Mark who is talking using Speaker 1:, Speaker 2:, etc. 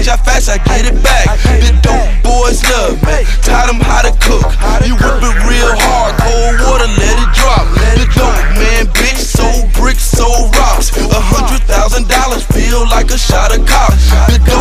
Speaker 1: how fast I get it back. The dope boys love me, taught them how to cook. You whip it real hard, cold water, let it drop. The dope man, bitch, sold bricks, sold rocks. $100,000 feel like a shot of cops. The dope